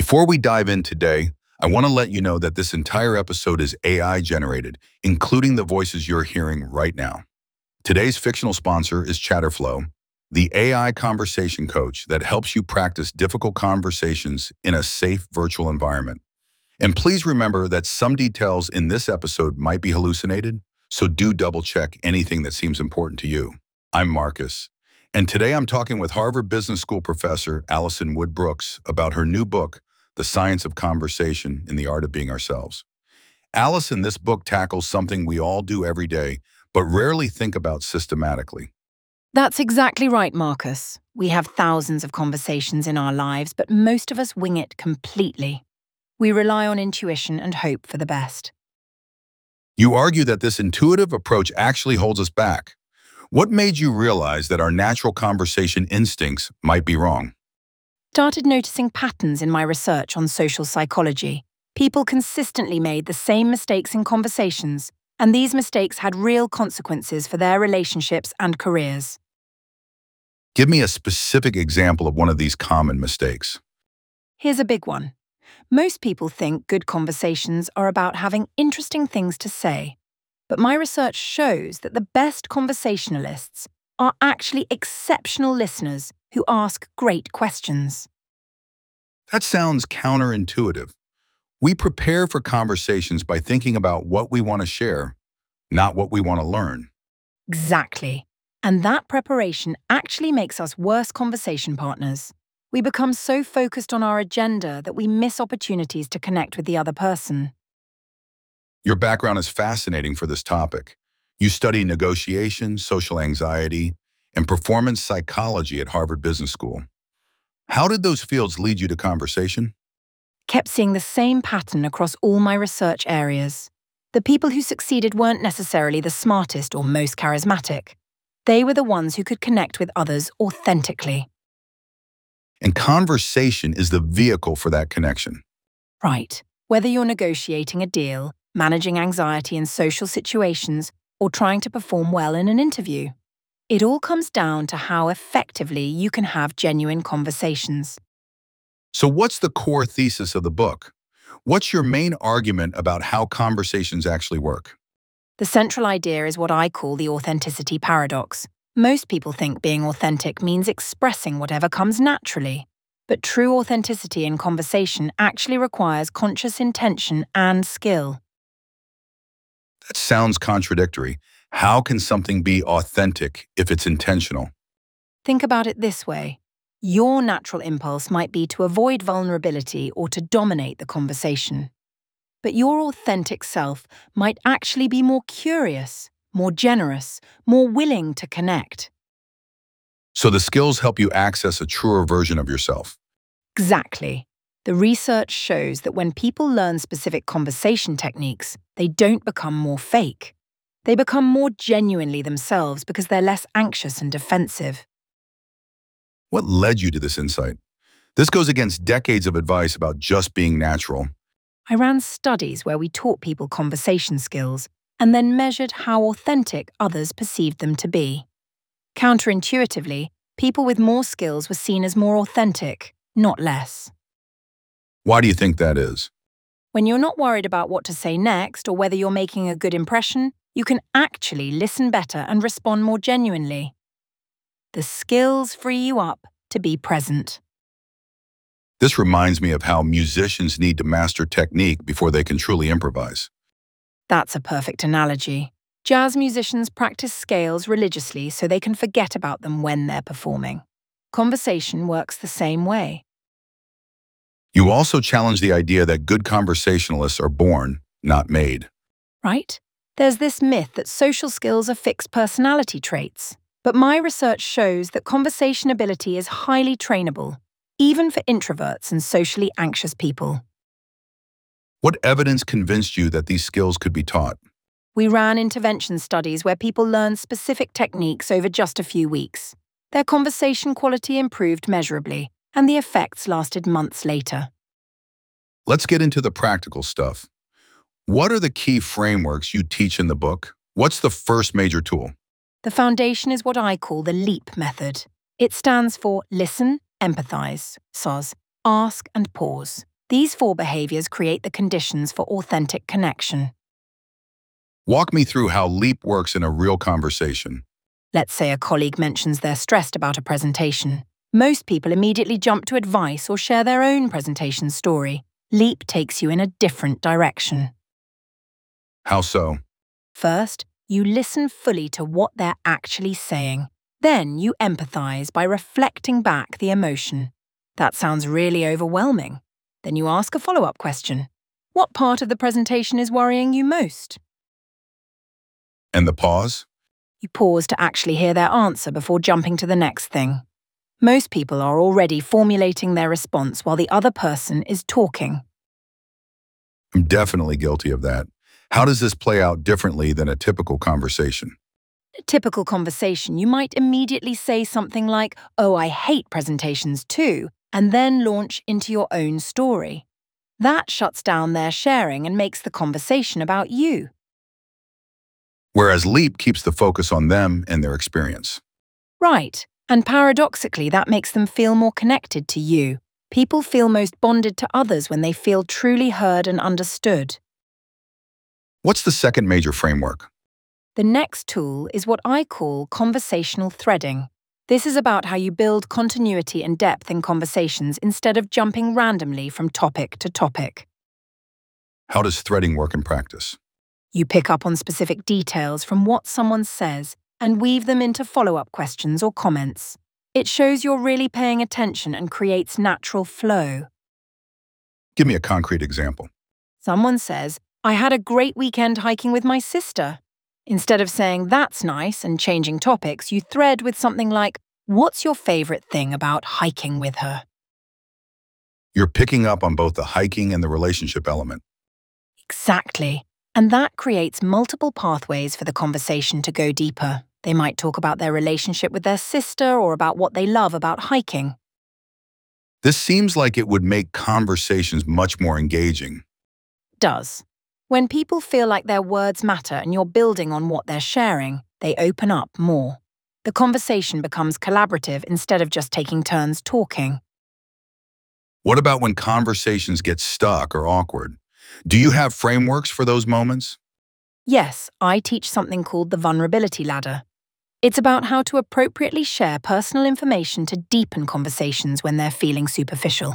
Before we dive in today, I want to let you know that this entire episode is AI generated, including the voices you're hearing right now. Today's fictional sponsor is Chatterflow, the AI conversation coach that helps you practice difficult conversations in a safe virtual environment. And please remember that some details in this episode might be hallucinated, so do double check anything that seems important to you. I'm Marcus, and today I'm talking with Harvard Business School professor Alison Wood Brooks about her new book, The Science of Conversation in the Art of Being Ourselves. Alison, this book tackles something we all do every day, but rarely think about systematically. That's exactly right, Marcus. We have thousands of conversations in our lives, but most of us wing it completely. We rely on intuition and hope for the best. You argue that this intuitive approach actually holds us back. What made you realize that our natural conversation instincts might be wrong? Started noticing patterns in my research on social psychology. People consistently made the same mistakes in conversations, and these mistakes had real consequences for their relationships and careers. Give me a specific example of one of these common mistakes. Here's a big one. Most people think good conversations are about having interesting things to say. But my research shows that the best conversationalists are actually exceptional listeners who ask great questions. That sounds counterintuitive. We prepare for conversations by thinking about what we want to share, not what we want to learn. Exactly. And that preparation actually makes us worse conversation partners. We become so focused on our agenda that we miss opportunities to connect with the other person. Your background is fascinating for this topic. You study negotiation, social anxiety, and performance psychology at Harvard Business School. How did those fields lead you to conversation? Kept seeing the same pattern across all my research areas. The people who succeeded weren't necessarily the smartest or most charismatic. They were the ones who could connect with others authentically. And conversation is the vehicle for that connection. Right. Whether you're negotiating a deal, managing anxiety in social situations, or trying to perform well in an interview, it all comes down to how effectively you can have genuine conversations. So what's the core thesis of the book? What's your main argument about how conversations actually work? The central idea is what I call the authenticity paradox. Most people think being authentic means expressing whatever comes naturally. But true authenticity in conversation actually requires conscious intention and skill. That sounds contradictory. How can something be authentic if it's intentional? Think about it this way. Your natural impulse might be to avoid vulnerability or to dominate the conversation. But your authentic self might actually be more curious, more generous, more willing to connect. So the skills help you access a truer version of yourself. Exactly. The research shows that when people learn specific conversation techniques, they don't become more fake. They become more genuinely themselves because they're less anxious and defensive. What led you to this insight? This goes against decades of advice about just being natural. I ran studies where we taught people conversation skills and then measured how authentic others perceived them to be. Counterintuitively, people with more skills were seen as more authentic, not less. Why do you think that is? When you're not worried about what to say next or whether you're making a good impression, you can actually listen better and respond more genuinely. The skills free you up to be present. This reminds me of how musicians need to master technique before they can truly improvise. That's a perfect analogy. Jazz musicians practice scales religiously so they can forget about them when they're performing. Conversation works the same way. You also challenge the idea that good conversationalists are born, not made. Right? There's this myth that social skills are fixed personality traits. But my research shows that conversation ability is highly trainable, even for introverts and socially anxious people. What evidence convinced you that these skills could be taught? We ran intervention studies where people learned specific techniques over just a few weeks. Their conversation quality improved measurably, and the effects lasted months later. Let's get into the practical stuff. What are the key frameworks you teach in the book? What's the first major tool? The foundation is what I call the LEAP method. It stands for listen, empathize, SOS, ask and pause. These four behaviors create the conditions for authentic connection. Walk me through how LEAP works in a real conversation. Let's say a colleague mentions they're stressed about a presentation. Most people immediately jump to advice or share their own presentation story. LEAP takes you in a different direction. How so? First, you listen fully to what they're actually saying. Then you empathize by reflecting back the emotion. That sounds really overwhelming. Then you ask a follow-up question. What part of the presentation is worrying you most? And the pause? You pause to actually hear their answer before jumping to the next thing. Most people are already formulating their response while the other person is talking. I'm definitely guilty of that. How does this play out differently than a typical conversation? In a typical conversation, you might immediately say something like, "Oh, I hate presentations too," and then launch into your own story. That shuts down their sharing and makes the conversation about you. Whereas LEAP keeps the focus on them and their experience. Right. And paradoxically, that makes them feel more connected to you. People feel most bonded to others when they feel truly heard and understood. What's the second major framework? The next tool is what I call conversational threading. This is about how you build continuity and depth in conversations instead of jumping randomly from topic to topic. How does threading work in practice? You pick up on specific details from what someone says and weave them into follow-up questions or comments. It shows you're really paying attention and creates natural flow. Give me a concrete example. Someone says, "I had a great weekend hiking with my sister." Instead of saying, "That's nice," and changing topics, you thread with something like, "What's your favorite thing about hiking with her?" You're picking up on both the hiking and the relationship element. Exactly. And that creates multiple pathways for the conversation to go deeper. They might talk about their relationship with their sister or about what they love about hiking. This seems like it would make conversations much more engaging. It does. When people feel like their words matter and you're building on what they're sharing, they open up more. The conversation becomes collaborative instead of just taking turns talking. What about when conversations get stuck or awkward? Do you have frameworks for those moments? Yes, I teach something called the vulnerability ladder. It's about how to appropriately share personal information to deepen conversations when they're feeling superficial.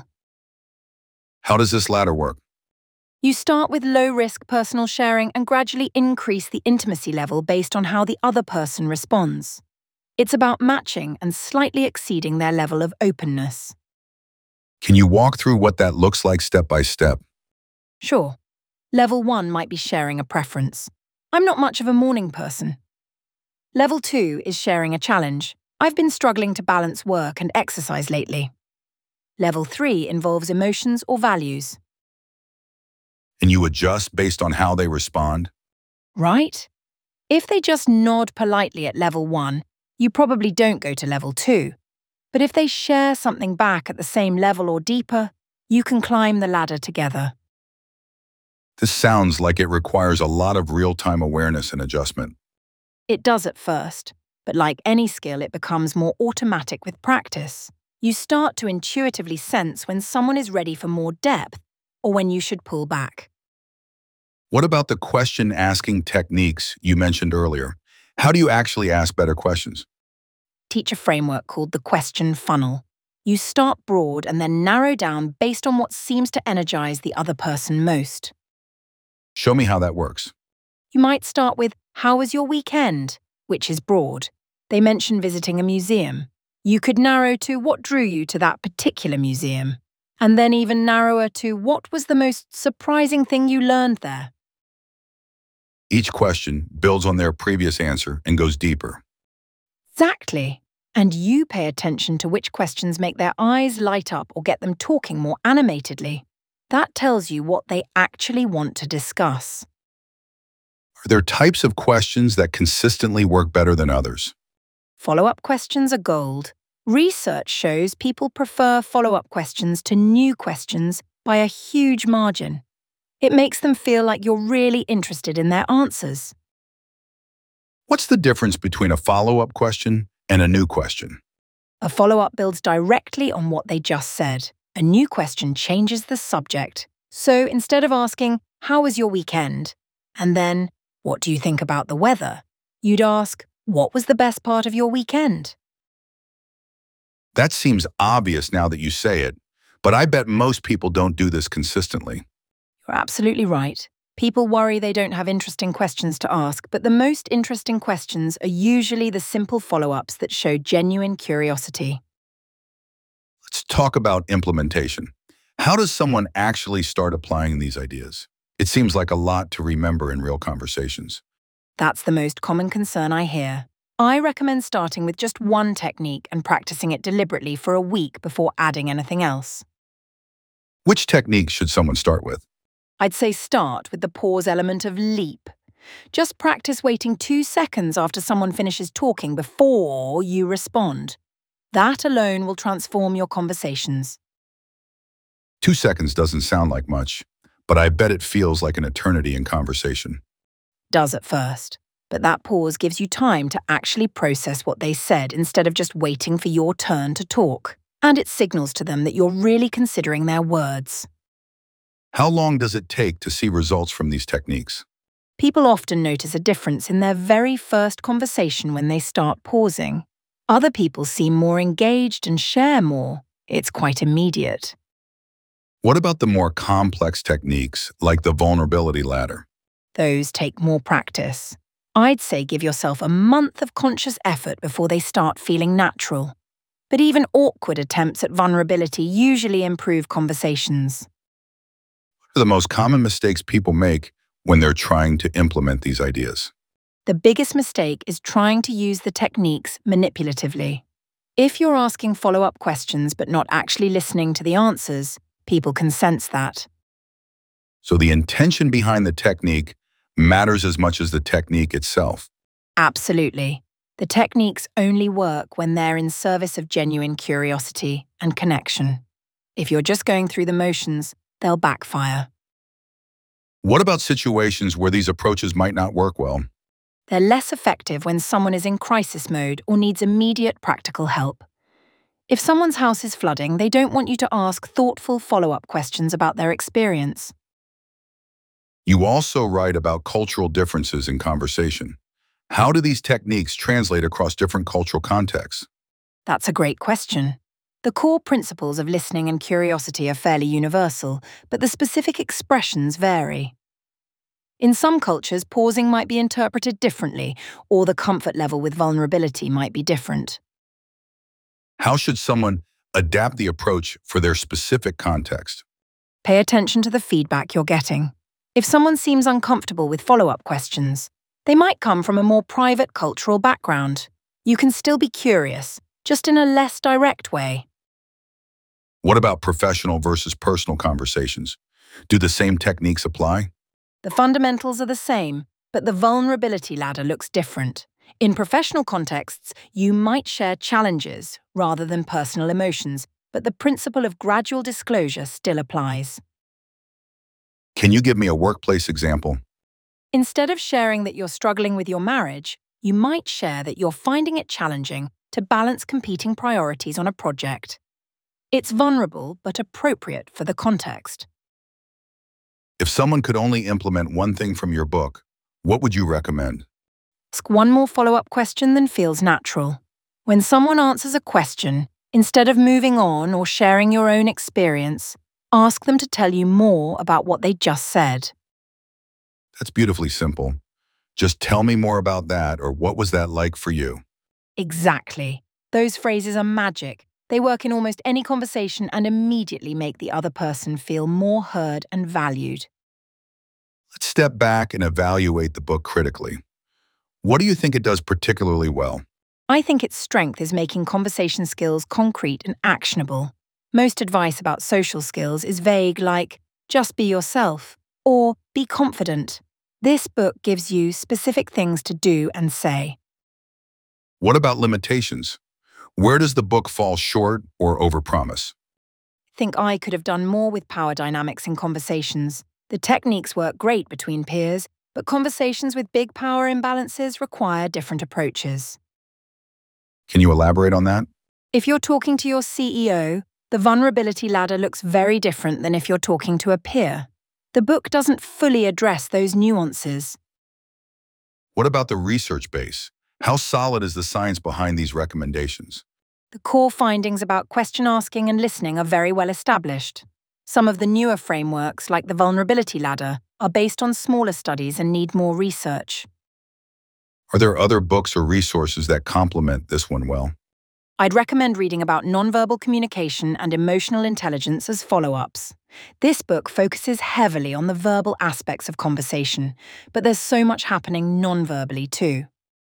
How does this ladder work? You start with low-risk personal sharing and gradually increase the intimacy level based on how the other person responds. It's about matching and slightly exceeding their level of openness. Can you walk through what that looks like step by step? Sure. Level 1 might be sharing a preference. "I'm not much of a morning person." Level 2 is sharing a challenge. "I've been struggling to balance work and exercise lately." Level 3 involves emotions or values. And you adjust based on how they respond? Right? If they just nod politely at level 1, you probably don't go to level 2. But if they share something back at the same level or deeper, you can climb the ladder together. This sounds like it requires a lot of real-time awareness and adjustment. It does at first, but like any skill, it becomes more automatic with practice. You start to intuitively sense when someone is ready for more depth or when you should pull back. What about the question-asking techniques you mentioned earlier? How do you actually ask better questions? Teach a framework called the question funnel. You start broad and then narrow down based on what seems to energize the other person most. Show me how that works. You might start with, "How was your weekend?" which is broad. They mention visiting a museum. You could narrow to, "What drew you to that particular museum?" And then even narrower to, "What was the most surprising thing you learned there?" Each question builds on their previous answer and goes deeper. Exactly. And you pay attention to which questions make their eyes light up or get them talking more animatedly. That tells you what they actually want to discuss. Are there types of questions that consistently work better than others? Follow-up questions are gold. Research shows people prefer follow-up questions to new questions by a huge margin. It makes them feel like you're really interested in their answers. What's the difference between a follow-up question and a new question? A follow-up builds directly on what they just said. a new question changes the subject. So instead of asking, "How was your weekend?" and then, "What do you think about the weather?" you'd ask, "What was the best part of your weekend?" That seems obvious now that you say it, but I bet most people don't do this consistently. You're absolutely right. People worry they don't have interesting questions to ask, but the most interesting questions are usually the simple follow-ups that show genuine curiosity. Let's talk about implementation. How does someone actually start applying these ideas? It seems like a lot to remember in real conversations. That's the most common concern I hear. I recommend starting with just one technique and practicing it deliberately for a week before adding anything else. Which technique should someone start with? I'd say start with the pause element of leap. Just practice waiting 2 seconds after someone finishes talking before you respond. That alone will transform your conversations. 2 seconds doesn't sound like much, but I bet it feels like an eternity in conversation. Does at first, but that pause gives you time to actually process what they said instead of just waiting for your turn to talk. And it signals to them that you're really considering their words. How long does it take to see results from these techniques? People often notice a difference in their very first conversation when they start pausing. Other people seem more engaged and share more. It's quite immediate. What about the more complex techniques, like the vulnerability ladder? Those take more practice. I'd say give yourself a month of conscious effort before they start feeling natural. But even awkward attempts at vulnerability usually improve conversations. What are the most common mistakes people make when they're trying to implement these ideas? The biggest mistake is trying to use the techniques manipulatively. If you're asking follow-up questions but not actually listening to the answers, people can sense that. So the intention behind the technique matters as much as the technique itself. Absolutely. The techniques only work when they're in service of genuine curiosity and connection. If you're just going through the motions, they'll backfire. What about situations where these approaches might not work well? They're less effective when someone is in crisis mode or needs immediate practical help. If someone's house is flooding, they don't want you to ask thoughtful follow-up questions about their experience. You also write about cultural differences in conversation. How do these techniques translate across different cultural contexts? That's a great question. The core principles of listening and curiosity are fairly universal, but the specific expressions vary. In some cultures, pausing might be interpreted differently, or the comfort level with vulnerability might be different. How should someone adapt the approach for their specific context? Pay attention to the feedback you're getting. If someone seems uncomfortable with follow-up questions, they might come from a more private cultural background. You can still be curious, just in a less direct way. What about professional versus personal conversations? Do the same techniques apply? The fundamentals are the same, but the vulnerability ladder looks different. In professional contexts, you might share challenges rather than personal emotions, but the principle of gradual disclosure still applies. Can you give me a workplace example? Instead of sharing that you're struggling with your marriage, you might share that you're finding it challenging to balance competing priorities on a project. It's vulnerable but appropriate for the context. If someone could only implement one thing from your book, what would you recommend? Ask one more follow-up question than feels natural. When someone answers a question, instead of moving on or sharing your own experience, ask them to tell you more about what they just said. That's beautifully simple. Just tell me more about that, or what was that like for you? Exactly. Those phrases are magic. They work in almost any conversation and immediately make the other person feel more heard and valued. Let's step back and evaluate the book critically. What do you think it does particularly well? I think its strength is making conversation skills concrete and actionable. Most advice about social skills is vague, like, just be yourself, or be confident. This book gives you specific things to do and say. What about limitations? Where does the book fall short or overpromise? I think I could have done more with power dynamics in conversations. The techniques work great between peers, but conversations with big power imbalances require different approaches. Can you elaborate on that? If you're talking to your CEO, The vulnerability ladder looks very different than if you're talking to a peer. The book doesn't fully address those nuances. What about the research base? How solid is the science behind these recommendations? The core findings about question asking and listening are very well established. Some of the newer frameworks, like the vulnerability ladder, are based on smaller studies and need more research. Are there other books or resources that complement this one well? I'd recommend reading about nonverbal communication and emotional intelligence as follow-ups. This book focuses heavily on the verbal aspects of conversation, but there's so much happening nonverbally too.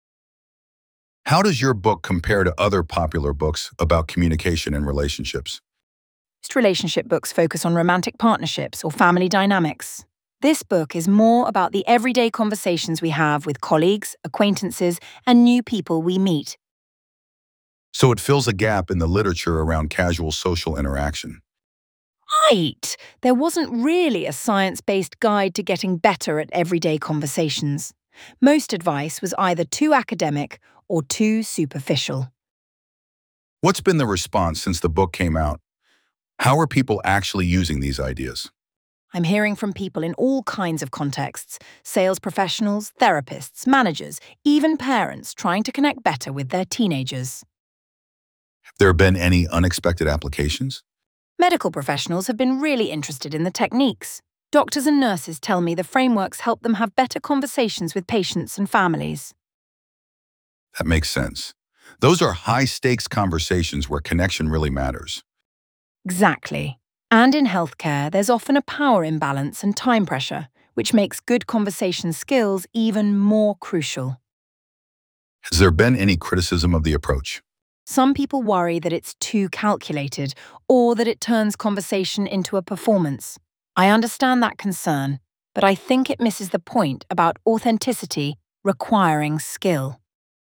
How does your book compare to other popular books about communication and relationships? Most relationship books focus on romantic partnerships or family dynamics. This book is more about the everyday conversations we have with colleagues, acquaintances, and new people we meet. So it fills a gap in the literature around casual social interaction. Right! There wasn't really a science-based guide to getting better at everyday conversations. Most advice was either too academic or too superficial. What's been the response since the book came out? How are people actually using these ideas? I'm hearing from people in all kinds of contexts: sales professionals, therapists, managers, even parents trying to connect better with their teenagers. Have there been any unexpected applications? Medical professionals have been really interested in the techniques. Doctors and nurses tell me the frameworks help them have better conversations with patients and families. That makes sense. Those are high-stakes conversations where connection really matters. Exactly. And in healthcare, there's often a power imbalance and time pressure, which makes good conversation skills even more crucial. Has there been any criticism of the approach? Some people worry that it's too calculated or that it turns conversation into a performance. I understand that concern, but I think it misses the point about authenticity requiring skill.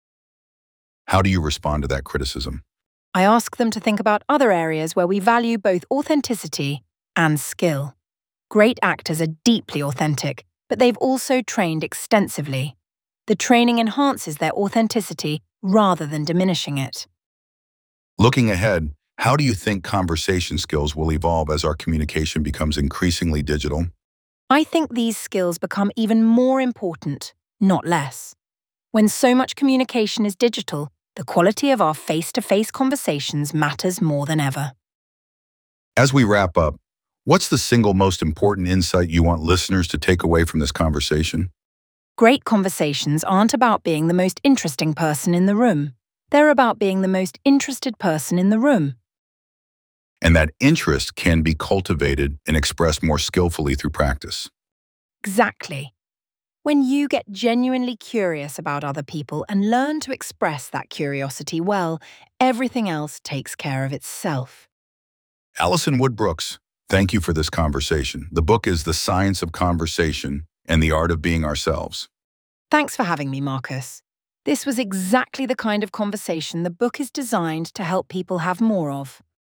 How do you respond to that criticism? I ask them to think about other areas where we value both authenticity and skill. Great actors are deeply authentic, but they've also trained extensively. The training enhances their authenticity rather than diminishing it. Looking ahead, how do you think conversation skills will evolve as our communication becomes increasingly digital? I think these skills become even more important, not less. When so much communication is digital, the quality of our face-to-face conversations matters more than ever. As we wrap up, what's the single most important insight you want listeners to take away from this conversation? Great conversations aren't about being the most interesting person in the room. They're about being the most interested person in the room. And that interest can be cultivated and expressed more skillfully through practice. Exactly. When you get genuinely curious about other people and learn to express that curiosity well, everything else takes care of itself. Alison Wood-Brooks, thank you for this conversation. The book is The Science of Conversation and the Art of Being Ourselves. Thanks for having me, Marcus. This was exactly the kind of conversation the book is designed to help people have more of.